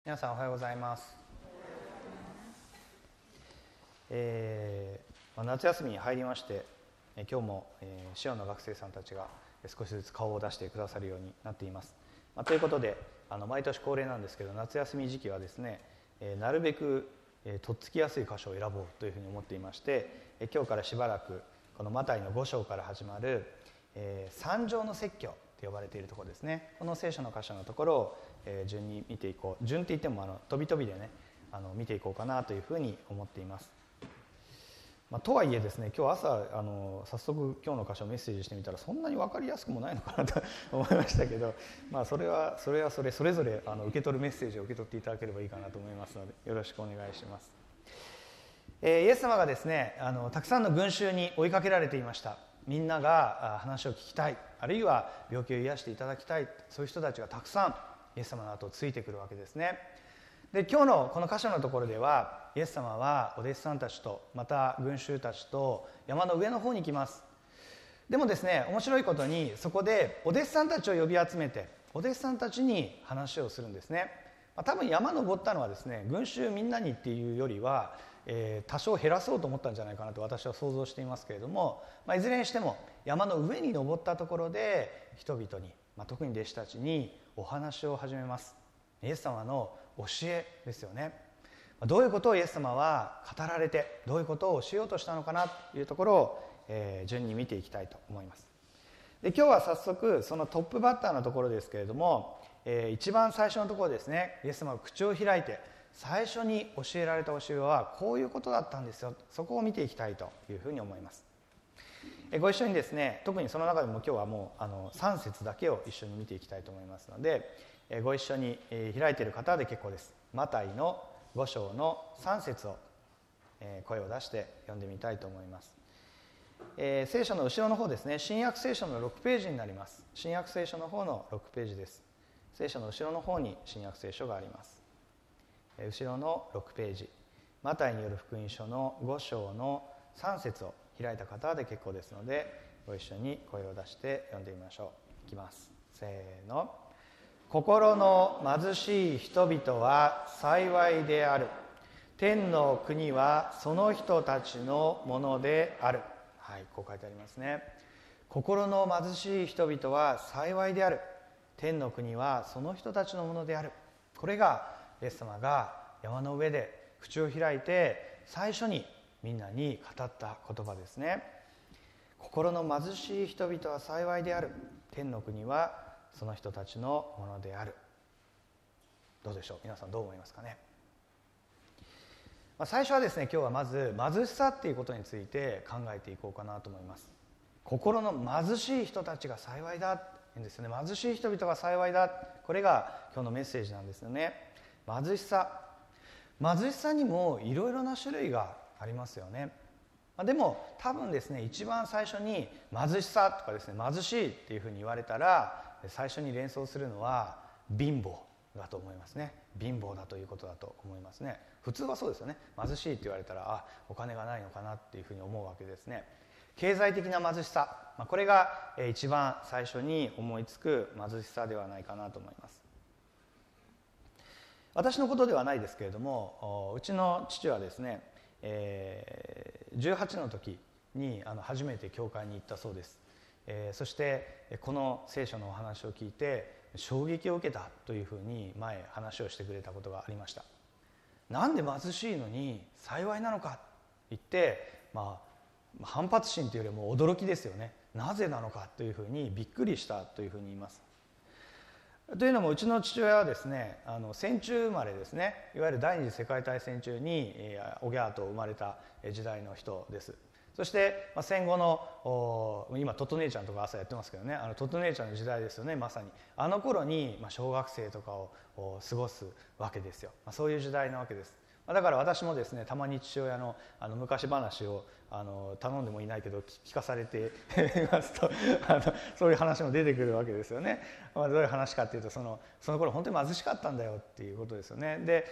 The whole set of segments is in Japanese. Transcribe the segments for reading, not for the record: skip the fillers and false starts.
皆さんおはようございます。夏休みに入りまして、今日も、シオンの学生さんたちが少しずつ顔を出してくださるようになっています。ということで毎年恒例なんですけど、夏休み時期はですね、なるべくとっつきやすい箇所を選ぼうというふうに思っていまして、今日からしばらくこのマタイの5章から始まる、三条の説教と呼ばれているところですね。この聖書の箇所のところを順に見ていこう。順って言っても飛び飛びでね見ていこうかなというふうに思っています。とはいえですね、今日朝早速今日の箇所をメッセージしてみたらそんなに分かりやすくもないのかなと思いましたけど、それそれぞれ受け取るメッセージを受け取っていただければいいかなと思いますので、よろしくお願いします。イエス様がですねたくさんの群衆に追いかけられていました。みんなが話を聞きたい、あるいは病気を癒していただきたい、そういう人たちがたくさんイエス様の後をついてくるわけですね。で、今日のこの箇所のところではイエス様はお弟子さんたちとまた群衆たちと山の上の方に来ます。でもですね、面白いことにそこでお弟子さんたちを呼び集めてお弟子さんたちに話をするんですね。多分山登ったのはですね、群衆みんなにっていうよりは多少減らそうと思ったんじゃないかなと私は想像していますけれども、いずれにしても山の上に登ったところで人々に、特に弟子たちにお話を始めます。イエス様の教えですよね。どういうことをイエス様は語られて、どういうことを教えようとしたのかなというところを、順に見ていきたいと思います。で、今日は早速そのトップバッターのところですけれども、一番最初のところですね、イエス様が口を開いて最初に教えられた教えはこういうことだったんですよ。そこを見ていきたいというふうに思います。ご一緒にですね、特にその中でも今日はもう3節だけを一緒に見ていきたいと思いますので、ご一緒に開いている方で結構です。マタイの5章の3節を声を出して読んでみたいと思います。聖書の後ろの方ですね、新約聖書の6ページになります。新約聖書の方の6ページです。聖書の後ろの方に新約聖書があります。後ろの6ページ、マタイによる福音書の5章の3節を開いた方で結構ですので、ご一緒に声を出して読んでみましょう。いきます。せーの。心の貧しい人々は幸いである。天の国はその人たちのものである。はい、こう書いてありますね。心の貧しい人々は幸いである。天の国はその人たちのものである。これがイエス様が山の上で口を開いて最初にみんなに語った言葉ですね。心の貧しい人々は幸いである。天の国はその人たちのものである。どうでしょう、皆さんどう思いますかね。最初はですね、今日はまず貧しさっていうことについて考えていこうかなと思います。心の貧しい人たちが幸いだんですよね。貧しい人々が幸いだ、これが今日のメッセージなんですよね。貧しさにもいろいろな種類がありますよね。でも多分ですね、一番最初に貧しさとかですね、貧しいっていうふうに言われたら最初に連想するのは貧乏だと思いますね。貧乏だということだと思いますね。普通はそうですよね。貧しいって言われたらお金がないのかなっていうふうに思うわけですね。経済的な貧しさ、これが一番最初に思いつく貧しさではないかなと思います。私のことではないですけれども、うちの父はですね、18の時に初めて教会に行ったそうです。そしてこの聖書のお話を聞いて衝撃を受けたというふうに前話をしてくれたことがありました。なんで貧しいのに幸いなのかと言って、反発心というよりも驚きですよね。なぜなのかというふうにびっくりしたというふうに言います。というのもうちの父親はですね、戦中生まれですね。いわゆる第二次世界大戦中におぎゃーと生まれた時代の人です。そして戦後の今トット姉ちゃんとか朝やってますけどね、トット姉ちゃんの時代ですよね。まさにあの頃に小学生とかを過ごすわけですよ。そういう時代なわけです。だから私もですね、たまに父親の昔話を頼んでもいないけど聞かされていますとそういう話も出てくるわけですよね。どういう話かっていうと、その頃本当に貧しかったんだよっていうことですよね。で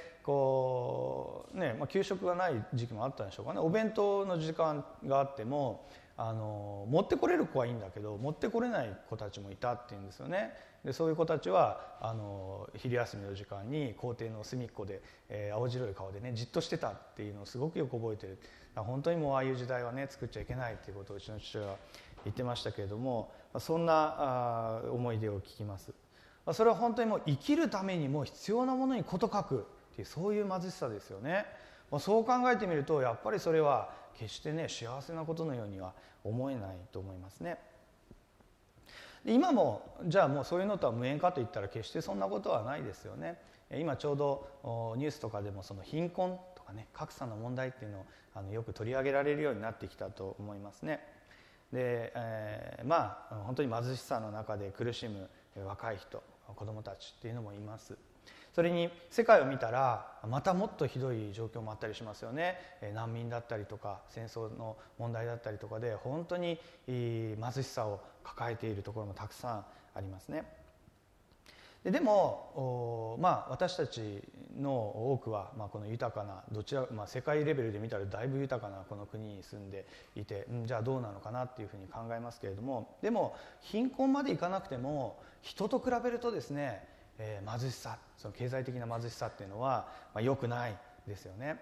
給食がない時期もあったんでしょうかね。お弁当の時間があっても持ってこれる子はいいんだけど持ってこれない子たちもいたっていうんですよね。 でそういう子たちは昼休みの時間に校庭の隅っこで、青白い顔でねじっとしてたっていうのをすごくよく覚えてる。本当にもうああいう時代はね作っちゃいけないっていうことをうちの父親は言ってましたけれども、そんな思い出を聞きます。それは本当にもう生きるためにも必要なものに事欠くっていう、そういう貧しさですよね。そう考えてみるとやっぱりそれは決してね幸せなことのようには思えないと思いますね。今もじゃあもうそういうのとは無縁かといったら決してそんなことはないですよね。今ちょうどニュースとかでもその貧困とかね格差の問題っていうのをよく取り上げられるようになってきたと思いますね。で、本当に貧しさの中で苦しむ若い人、子どもたちっていうのもいます。それに世界を見たらまたもっとひどい状況もあったりしますよね。難民だったりとか戦争の問題だったりとかで本当に貧しさを抱えているところもたくさんありますね。でも私たちの多くはこの豊かな世界レベルで見たらだいぶ豊かなこの国に住んでいて、じゃあどうなのかなっていうふうに考えますけれども、でも貧困までいかなくても人と比べるとですね、貧しさ、その経済的な貧しさっていうのは良くないですよね。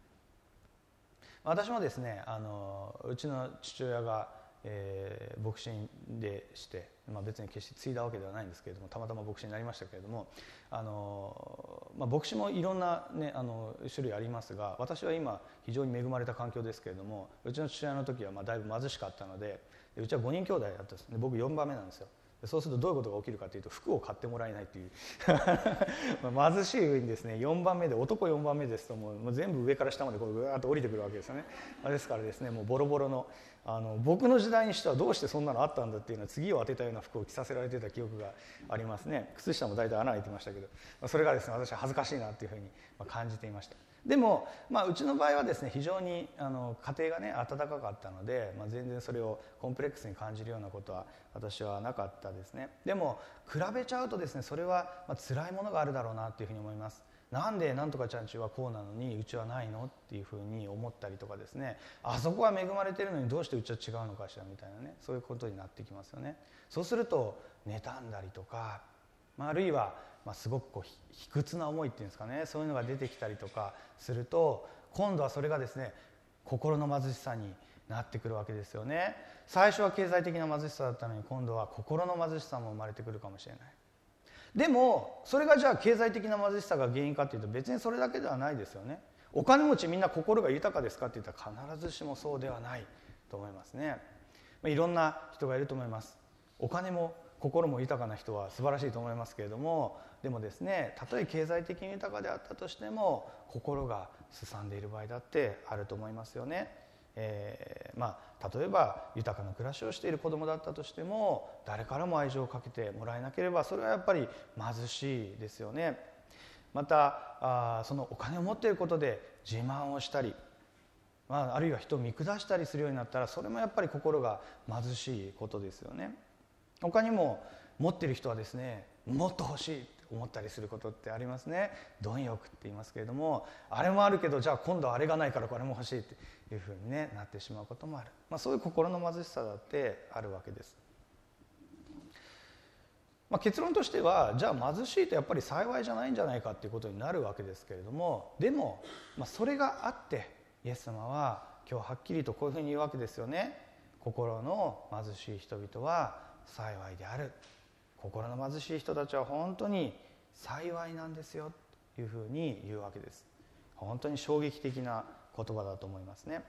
私もですねうちの父親が牧師でして、別に決して継いだわけではないんですけれども、たまたま牧師になりましたけれども、牧師もいろんな、ね、種類ありますが、私は今非常に恵まれた環境ですけれども、うちの父親の時はだいぶ貧しかったので、うちは5人兄弟だったんですね。僕4番目なんですよ。そうするとどういうことが起きるかというと、服を買ってもらえないという貧しい上にですね4番目で、男4番目ですともう全部上から下までこうぐわーっと降りてくるわけですよね。ですからですね、もうボロボロの僕の時代にしてはどうしてそんなのあったんだっていうのは次を当てたような服を着させられていた記憶がありますね。靴下も大体穴開いてましたけど、それがですね私は恥ずかしいなというふうに感じていました。でも、うちの場合はですね非常に家庭がね温かかったので、全然それをコンプレックスに感じるようなことは私はなかったですね。でも比べちゃうとですねそれは辛いものがあるだろうなというふうに思います。なんでなんとかちゃんちはこうなのにうちはないのっていうふうに思ったりとかですね、あそこは恵まれてるのにどうしてうちは違うのかしらみたいなね、そういうことになってきますよね。そうすると妬んだりとか、あるいはすごく卑屈な思いっていうんですかね、そういうのが出てきたりとかすると、今度はそれがですね心の貧しさになってくるわけですよね。最初は経済的な貧しさだったのに今度は心の貧しさも生まれてくるかもしれない。でもそれがじゃあ経済的な貧しさが原因かというと別にそれだけではないですよね。お金持ちみんな心が豊かですかって言ったら必ずしもそうではないと思いますね。いろんな人がいると思います。お金も心も豊かな人は素晴らしいと思いますけれども、でもですねたとえ経済的に豊かであったとしても心がすさんでいる場合だってあると思いますよね。例えば豊かな暮らしをしている子どもだったとしても誰からも愛情をかけてもらえなければそれはやっぱり貧しいですよね。またそのお金を持っていることで自慢をしたり、あるいは人を見下したりするようになったらそれもやっぱり心が貧しいことですよね。他にも持っている人はですねもっと欲しいと思ったりすることってありますね。貪欲って言いますけれども、あれもあるけどじゃあ今度はあれがないからこれも欲しいっていうふうに、なってしまうこともある、そういう心の貧しさだってあるわけです。結論としてはじゃあ貧しいとやっぱり幸いじゃないんじゃないかっていうことになるわけですけれども、でも、それがあってイエス様は今日はっきりとこういうふうに言うわけですよね。心の貧しい人々は幸いである。心の貧しい人たちは本当に幸いなんですよというふうに言うわけです。本当に衝撃的な言葉だと思いますね。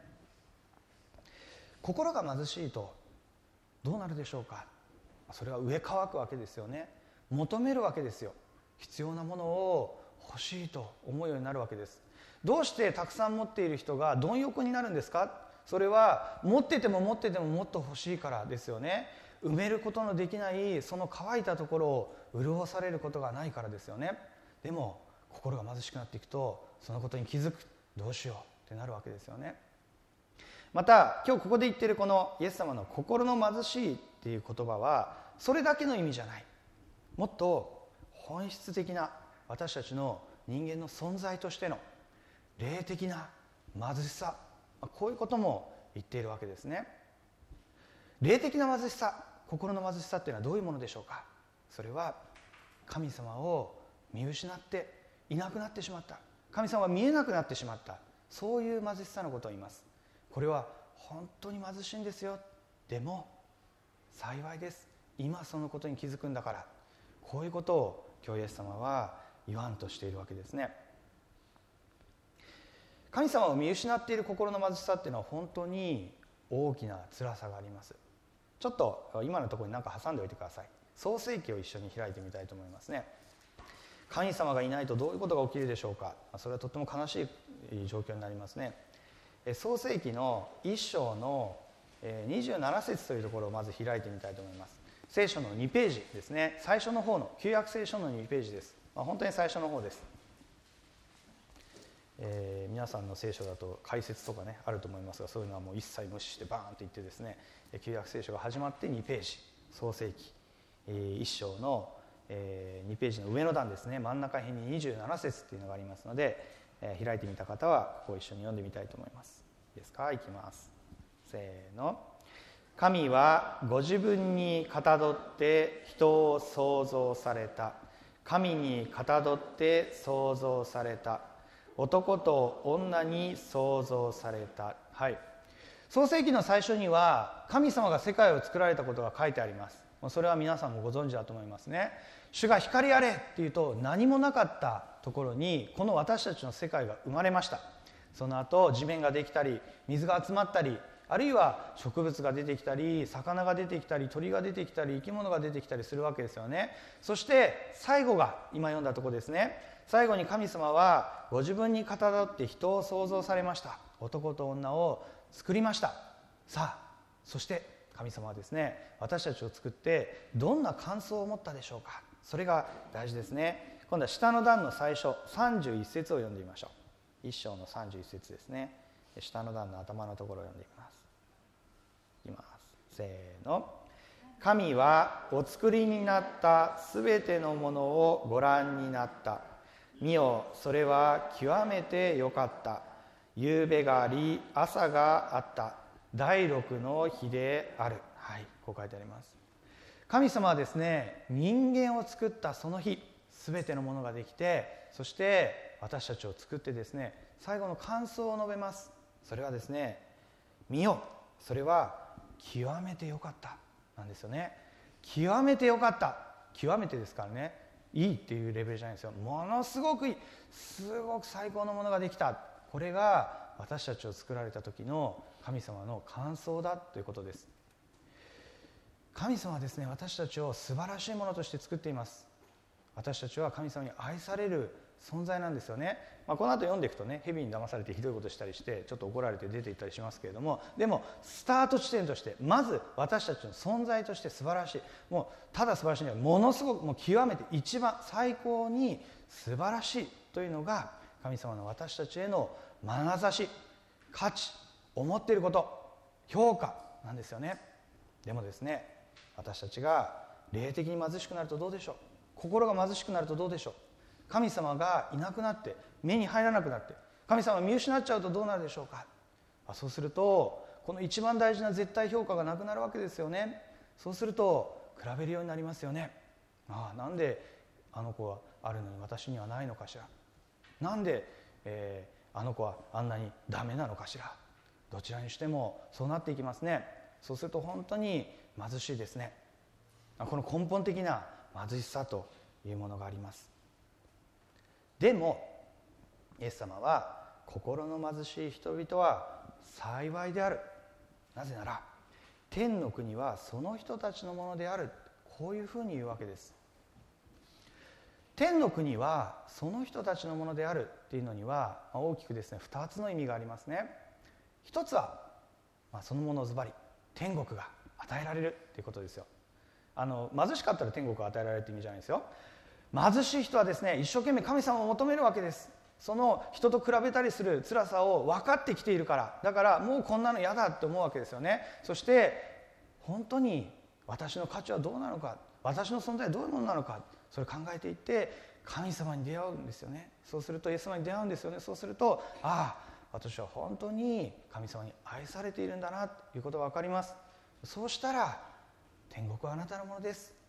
心が貧しいとどうなるでしょうか。それは上乾くわけですよね。求めるわけですよ。必要なものを欲しいと思うようになるわけです。どうしてたくさん持っている人が貪欲になるんですか。それは持ってても持っててももっと欲しいからですよね。埋めることのできないその乾いたところを潤されることがないからですよね。でも心が貧しくなっていくとそのことに気づく。どうしようってなるわけですよね。また今日ここで言っているこのイエス様の心の貧しいっていう言葉はそれだけの意味じゃない。もっと本質的な私たちの人間の存在としての霊的な貧しさ、こういうことも言っているわけですね。霊的な貧しさ、心の貧しさっていうのはどういうものでしょうか。 それは神様を見失っていなくなってしまった、神様は見えなくなってしまった、そういう貧しさのことを言います。これは本当に貧しいんですよ、でも幸いです、今そのことに気づくんだから、こういうことを今日イエス様は言わんとしているわけですね。神様を見失っている心の貧しさっていうのは本当に大きな辛さがあります。ちょっと今のところに何か挟んでおいてください。創世記を一緒に開いてみたいと思いますね。神様がいないとどういうことが起きるでしょうか。それはとっても悲しい状況になりますね。創世記の1章の27節というところをまず開いてみたいと思います。聖書の2ページですね。最初の方の旧約聖書の2ページです。本当に最初の方です。皆さんの聖書だと解説とかねあると思いますが、そういうのはもう一切無視してバーンと言ってですね、旧約聖書が始まって2ページ、創世記1章の2ページの上の段ですね、真ん中辺に27節っていうのがありますので、開いてみた方はここを一緒に読んでみたいと思います。いいですか。いきます。せーの。神はご自分にかたどって人を創造された。神にかたどって創造された。男と女に創造された。はい。創世記の最初には神様が世界を作られたことが書いてあります。それは皆さんもご存知だと思いますね。主が光あれっていうと何もなかったところにこの私たちの世界が生まれました。その後地面ができたり水が集まったり、あるいは植物が出てきたり魚が出てきたり鳥が出てきたり生き物が出てきたりするわけですよね。そして最後が今読んだところですね。最後に神様はご自分にかたどって人を創造されました。男と女を作りました。さあそして神様はですね、私たちを作ってどんな感想を持ったでしょうか。それが大事ですね。今度は下の段の最初31節を読んでみましょう。1章の31節ですね。下の段の頭のところを読んでみます。いきます。せーの。神はお作りになったすべてのものをご覧になった。見よ、それは極めてよかった。夕べがあり朝があった。第6の日である。はい、こう書いてあります。神様はですね、人間を作ったその日、すべてのものができて、そして私たちを作ってですね、最後の感想を述べます。それはですね、見よ、それは極めてよかったなんですよね。極めてよかった、極めてですからね、いいっていうレベルじゃないですよ。ものすごくいい、すごく最高のものができた。これが私たちを作られた時の神様の感想だということです。神様はですね、私たちを素晴らしいものとして作っています。私たちは神様に愛される存在なんですよね。この後読んでいくとね、蛇に騙されてひどいことしたりしてちょっと怒られて出て行ったりしますけれども、でもスタート地点としてまず私たちの存在として素晴らしい、もうただ素晴らしいのはものすごくもう極めて一番最高に素晴らしいというのが神様の私たちへの眼差し、価値、思っていること、評価なんですよね。でもですね、私たちが霊的に貧しくなるとどうでしょう。心が貧しくなるとどうでしょう。神様がいなくなって目に入らなくなって神様を見失っちゃうとどうなるでしょうか。そうするとこの一番大事な絶対評価がなくなるわけですよね。そうすると比べるようになりますよね。なんであの子はあるのに私にはないのかしら。なんで、あの子はあんなにダメなのかしら。どちらにしてもそうなっていきますね。そうすると本当に貧しいですね。この根本的な貧しさというものがあります。でもイエス様は心の貧しい人々は幸いである。なぜなら天の国はその人たちのものである。こういうふうに言うわけです。天の国はその人たちのものであるっていうのには大きくですね2つの意味がありますね。一つは、そのものズバリ天国が与えられるということですよ。貧しかったら天国が与えられるって意味じゃないですよ。貧しい人はですね、一生懸命神様を求めるわけです。その人と比べたりする辛さを分かってきているから。だからもうこんなの嫌だって思うわけですよね。そして本当に私の価値はどうなのか、私の存在はどういうものなのか、それを考えていって神様に出会うんですよね。そうするとイエス様に出会うんですよね。そうすると私は本当に神様に愛されているんだなということが分かります。そうしたら天国はあなたのものです。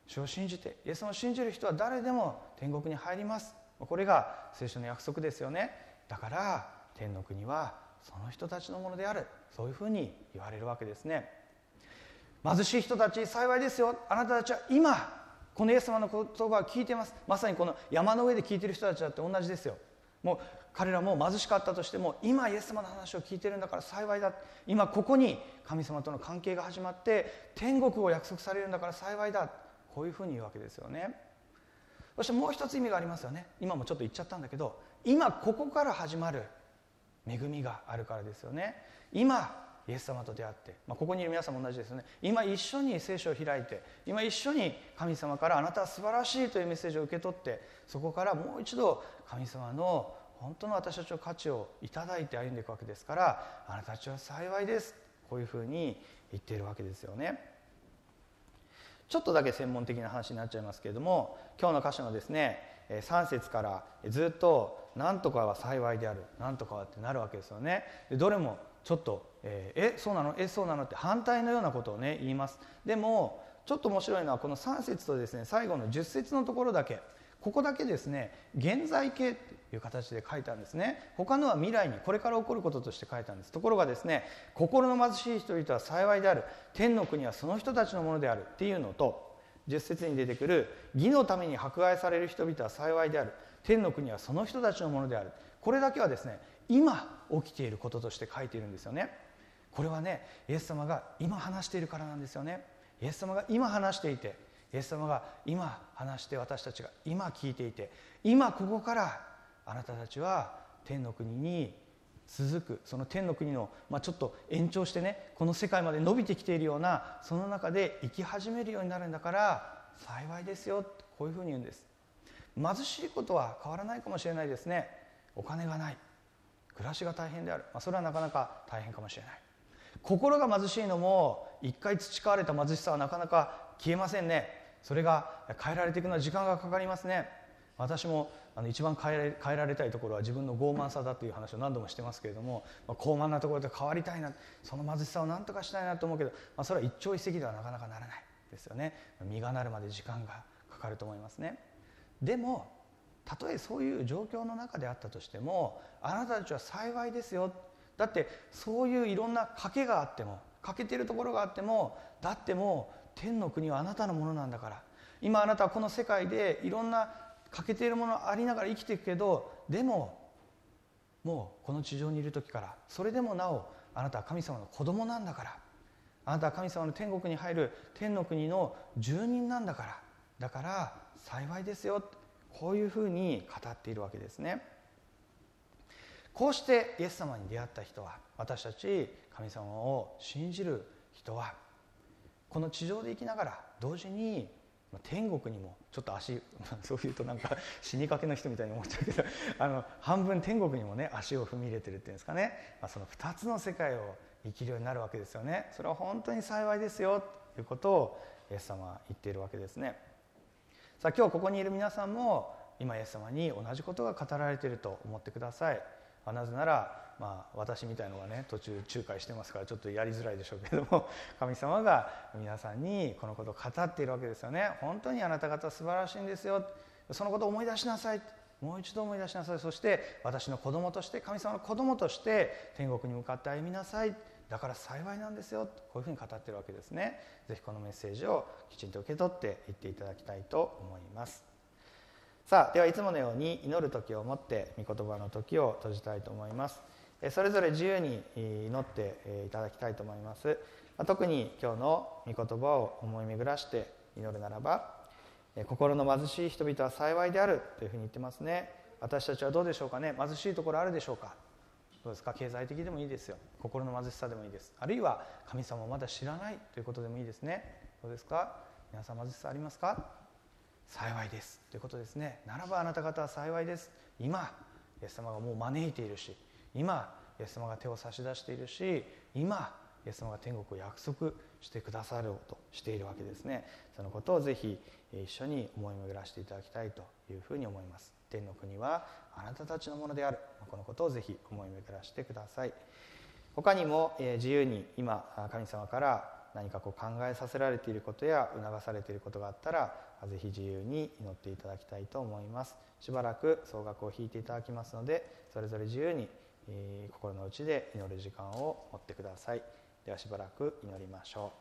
主を信じてイエス様を信じる人は誰でも天国に入ります。これが聖書の約束ですよね。だから天の国はその人たちのものである、そういうふうに言われるわけですね。貧しい人たち幸いですよ。あなたたちは今このイエス様の言葉を聞いています。まさにこの山の上で聞いている人たちだって同じですよ。もう彼らも貧しかったとしても今イエス様の話を聞いているんだから幸いだ。今ここに神様との関係が始まって天国を約束されるんだから幸いだ。こういうふうに言うわけですよね。そしてもう一つ意味がありますよね。今もちょっと言っちゃったんだけど、今ここから始まる恵みがあるからですよね。今イエス様と出会って、ここにいる皆さんも同じですよね。今一緒に聖書を開いて、今一緒に神様からあなたは素晴らしいというメッセージを受け取って、そこからもう一度神様の本当の私たちの価値をいただいて歩んでいくわけですから、あなたたちは幸いです、こういうふうに言っているわけですよね。ちょっとだけ専門的な話になっちゃいますけれども、今日の箇所のですね3節からずっと何とかは幸いである、何とかはってなるわけですよね。どれもちょっとそうなのそうなのって反対のようなことをね言います。でもちょっと面白いのはこの3節とですね最後の10節のところだけ、ここだけですね現在形という形で書いたんですね。他のは未来にこれから起こることとして書いたんです。ところがですね、心の貧しい人々は幸いである、天の国はその人たちのものであるっていうのと、10節に出てくる義のために迫害される人々は幸いである、天の国はその人たちのものである、これだけはですね今起きていることとして書いているんですよね。これはねイエス様が今話しているからなんですよね。イエス様が今話していて、イエス様が今話して私たちが今聞いていて、今ここからあなたたちは天の国に続く、その天の国の、ちょっと延長してねこの世界まで伸びてきているようなその中で生き始めるようになるんだから幸いですよ、こういうふうに言うんです。貧しいことは変わらないかもしれないですね。お金がない、暮らしが大変である、それはなかなか大変かもしれない。心が貧しいのも一回培われた貧しさはなかなか消えませんね。それが変えられていくのは時間がかかりますね。私も一番変えられたいところは自分の傲慢さだという話を何度もしてますけれども、高慢なところで変わりたいな、その貧しさを何とかしたいなと思うけど、それは一朝一夕ではなかなかならないですよね。実がなるまで時間がかかると思いますね。でもたとえそういう状況の中であったとしてもあなたたちは幸いですよ。だってそういういろんな賭けがあっても、欠けているところがあっても、だってもう天の国はあなたのものなんだから、今あなたはこの世界でいろんな欠けているものありながら生きていくけど、でももうこの地上にいる時からそれでもなおあなたは神様の子供なんだから、あなたは神様の天国に入る天の国の住人なんだから、だから幸いですよ、こういうふうに語っているわけですね。こうしてイエス様に出会った人は、私たち神様を信じる人はこの地上で生きながら同時に天国にもちょっとそういうとなんか死にかけの人みたいに思っちゃうけど半分天国にもね足を踏み入れてるっていうんですかね、その2つの世界を生きるようになるわけですよね。それは本当に幸いですよということをイエス様は言っているわけですね。さあ今日ここにいる皆さんも今イエス様に同じことが語られていると思ってください。なぜなら、私みたいのがね途中仲介してますからちょっとやりづらいでしょうけれども、神様が皆さんにこのことを語っているわけですよね。本当にあなた方は素晴らしいんですよ、そのことを思い出しなさい、もう一度思い出しなさい、そして私の子供として神様の子供として天国に向かって歩みなさい、だから幸いなんですよ、こういうふうに語っているわけですね。ぜひこのメッセージをきちんと受け取っていっていただきたいと思います。さあではいつものように祈る時をもって御言葉の時を閉じたいと思います。それぞれ自由に祈っていただきたいと思います。特に今日の御言葉を思い巡らして祈るならば、心の貧しい人々は幸いであるというふうに言ってますね。私たちはどうでしょうかね。貧しいところあるでしょうか。どうですか。経済的でもいいですよ、心の貧しさでもいいです。あるいは神様をまだ知らないということでもいいですね。どうですか。皆さん貧しさありますか。幸いですということですね。ならばあなた方は幸いです。今イエス様がもう招いているし、今イエス様が手を差し出しているし、今イエス様が天国を約束してくださろうとしているわけですね。そのことをぜひ一緒に思い巡らしていただきたいというふうに思います。天の国はあなたたちのものである、このことをぜひ思い巡らしてください。他にも自由に今神様から何か考えさせられていることや促されていることがあったらぜひ自由に祈っていただきたいと思います。しばらく総額を弾いていただきますので、それぞれ自由に心の内で祈る時間を持ってください。ではしばらく祈りましょう。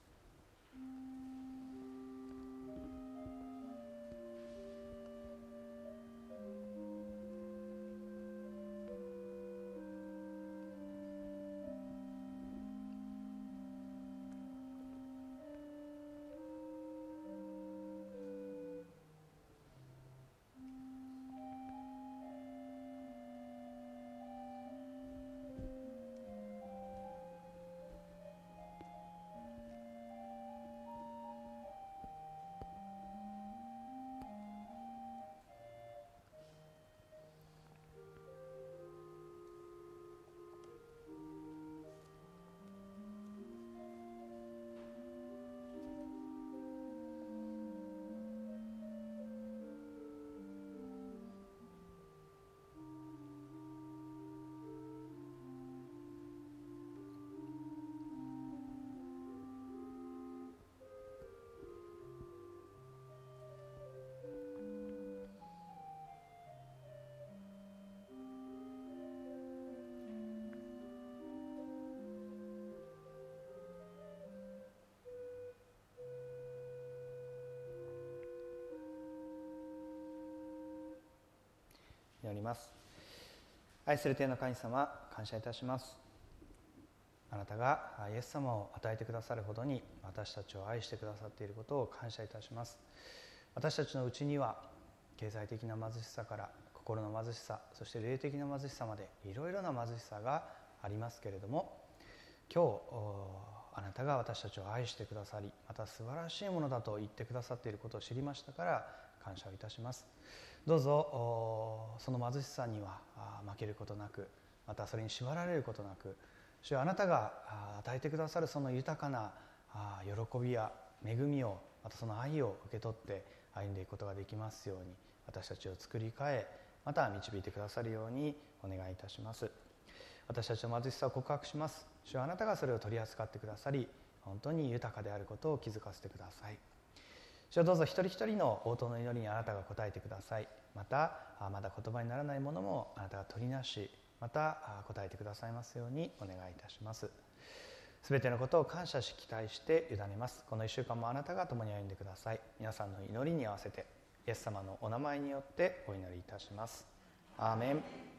祈ります。愛する天の神様、感謝いたします。あなたがイエス様を与えてくださるほどに私たちを愛してくださっていることを感謝いたします。私たちのうちには経済的な貧しさから心の貧しさ、そして霊的な貧しさまでいろいろな貧しさがありますけれども、今日あなたが私たちを愛してくださり、また素晴らしいものだと言ってくださっていることを知りましたから感謝をいたします。どうぞその貧しさには負けることなく、またそれに縛られることなく、主よあなたが与えてくださるその豊かな喜びや恵みを、またその愛を受け取って歩んでいくことができますように、私たちを作り変え、また導いてくださるようにお願いいたします。私たちの貧しさを告白します。主よあなたがそれを取り扱ってくださり、本当に豊かであることを気づかせてください。主よどうぞ一人一人の応答の祈りにあなたが答えてください。またまだ言葉にならないものもあなたが取りなし、また答えてくださいますようにお願いいたします。すべてのことを感謝し期待して委ねます。この1週間もあなたが共に歩んでください。皆さんの祈りに合わせてイエス様のお名前によってお祈りいたします。アーメン。